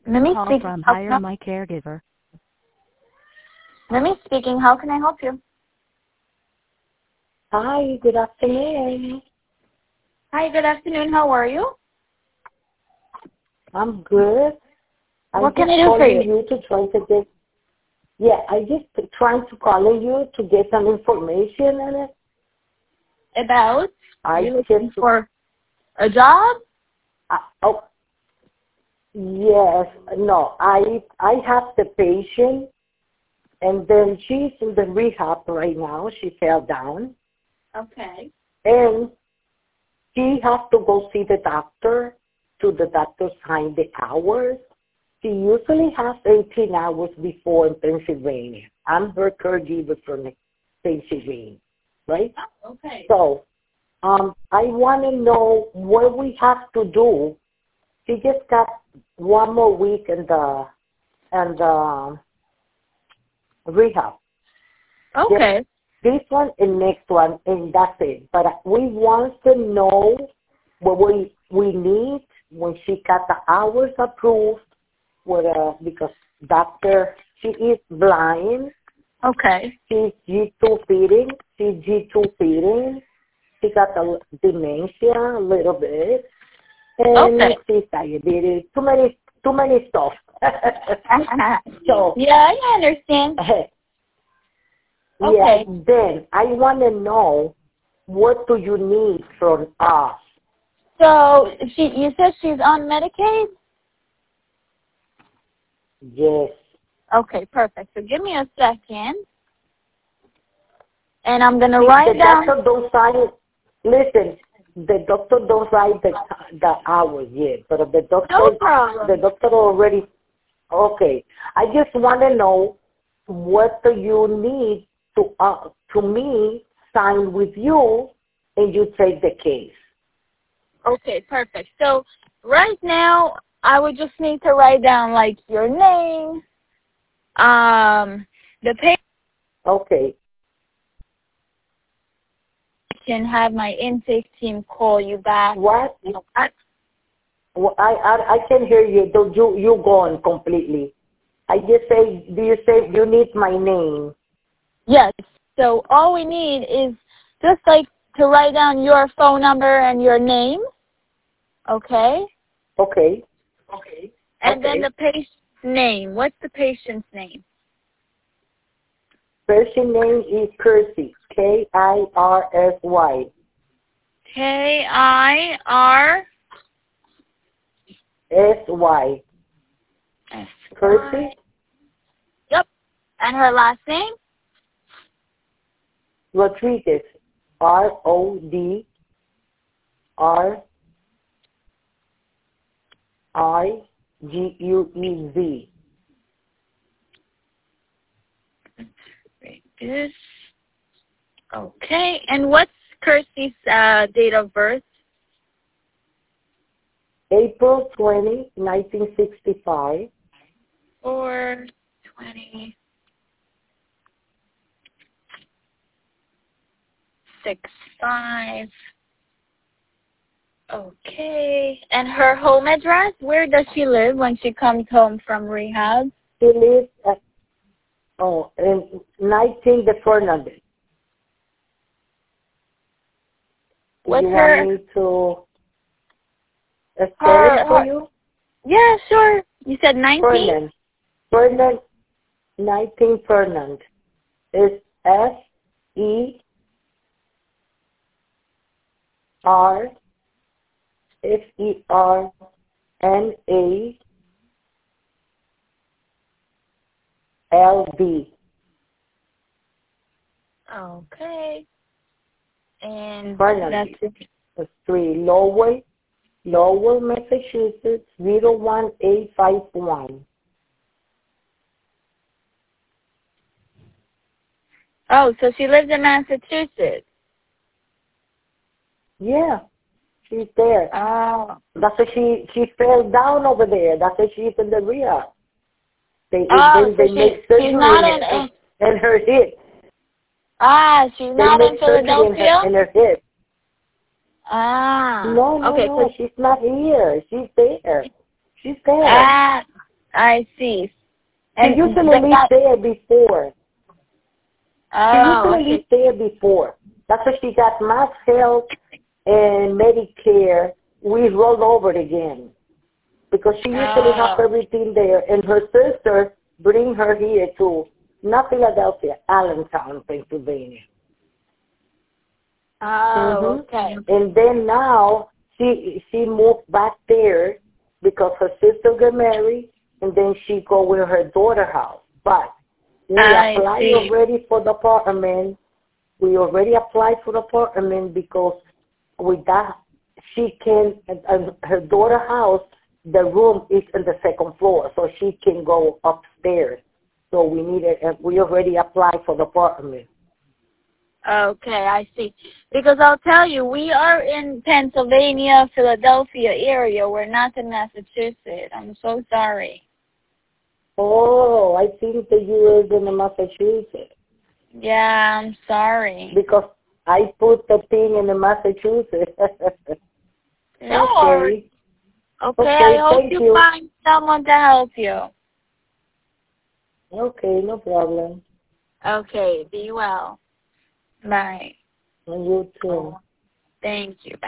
Mimi Call speaking. from Hire My Caregiver. Mimi speaking. How can I help you? Hi, good afternoon. Hi, good afternoon. How are you? I'm good. What can I do for you? I just trying to call you to get some information on it. About? Are you looking just for a job? Yes. No, I have the patient, and then she's in the rehab right now. She fell down, Okay. and she has to go see the doctor. To the doctor sign the hours. She usually has 18 hours before in Pennsylvania. I'm her caregiver from Pennsylvania, right? Oh, okay. So, I want to know what we have to do. She just got one more week in the rehab. Okay. This one and next one, and that's it. But we want to know what we need when she got the hours approved. Because doctor, she is blind. Okay. She's G2 feeding. She got the dementia a little bit. And she's diabetes. Too many stuff. So yeah, I understand. Yeah, then I want to know, what do you need from us? So you said she's on Medicaid? Yes. Okay, perfect. So give me a second. And I'm going to write down. The doctor don't sign. Listen, the doctor don't write the hours yet, but the doctor, no problem. The doctor already. Okay, I just want to know, what do you need to me sign with you, and you take the case. Okay, perfect. So right now, I would just need to write down like your name, the patient. Okay. Can have my intake team call you back. What? I can hear you. You gone completely. I just say, do you say you need my name? Yes. So all we need is just like to write down your phone number and your name. Okay? Okay. And then the patient's name. What's the patient's name? Patient name is Kirsy. Kirsy. Kirsy. Kirsy? Yep. And her last name? Rodriguez. Rodriguez. Okay. And what's Kirsty's date of birth? April 20, 1965. 4/20/65. Okay. And her home address? Where does she live when she comes home from rehab? She lives at in 19 the Fernandez. What's you her? Want me to spell it for you? Yeah, sure. You said 19? Fernand. 19 Fernand. It's FERNALD. Okay. And Fernand. that's it. 3 Lowell, Massachusetts 01851. Oh, so she lives in Massachusetts. Yeah, she's there. Oh. That's why she fell down over there. That's why she's in the rehab. They make surgery she's not in her hip. She's not in Philadelphia? In her hip. No, No, she's not here. She's there. She's there. I see. She usually lived there before. She usually lived there before. That's why she got Mass Health and Medicare. We rolled over it again because she usually has everything there. And her sister bring her here to not Philadelphia, Allentown, Pennsylvania. Okay. And then now she moved back there because her sister got married, and then she go with her daughter house. But we applied already for the apartment. We already applied for the apartment because with that she can. Her daughter house, the room is on the second floor, so she can go upstairs. So we already applied for the apartment. Okay, I see. Because I'll tell you, we are in Pennsylvania, Philadelphia area. We're not in Massachusetts. I'm so sorry. Oh, I think that you live in Massachusetts. Yeah, I'm sorry. Because I put the thing in the Massachusetts. No worries. Okay, I hope you find someone to help you. Okay, no problem. Okay, be well. Bye. And you too. Thank you.